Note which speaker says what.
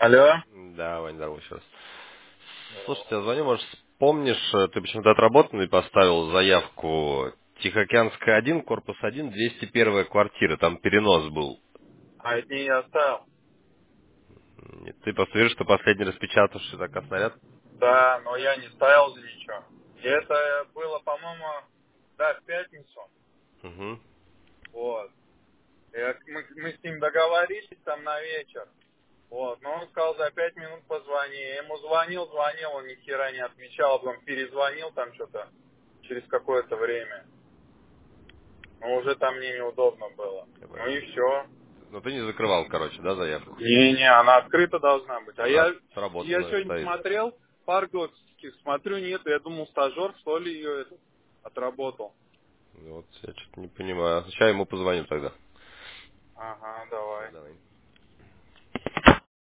Speaker 1: Алло.
Speaker 2: Да, Вань, здорово еще раз. Слушай,
Speaker 1: Здорово.
Speaker 2: я звоню, может, помнишь, ты почему-то отработанный поставил заявку Тихоокеанская 1, корпус 1, 201 квартира, там перенос был.
Speaker 1: А это не я оставил.
Speaker 2: Ты посмотришь, что последний распечатавший так снаряд?
Speaker 1: Да, но я не ставил же ничего. И это было, по-моему, да, в пятницу.
Speaker 2: Угу.
Speaker 1: Вот. Мы с ним договорились там на вечер. Вот. Но он сказал, за 5 минут позвони. Я ему звонил, он ни хера не отвечал. Потом перезвонил там что-то через какое-то время. Но уже там мне неудобно было.
Speaker 2: Я
Speaker 1: Ну
Speaker 2: понял.
Speaker 1: и все.
Speaker 2: Но ты не закрывал, короче, да, заявку?
Speaker 1: Не-не, она открыта должна быть. А
Speaker 2: Она
Speaker 1: я
Speaker 2: отработанная
Speaker 1: сегодня
Speaker 2: стоит.
Speaker 1: смотрел, пар готских, смотрю, нет, я думал, стажер, что ли, ее отработал.
Speaker 2: Вот, я что-то не понимаю. Сейчас ему позвоню тогда.
Speaker 1: Ага, давай.
Speaker 2: Все, давай.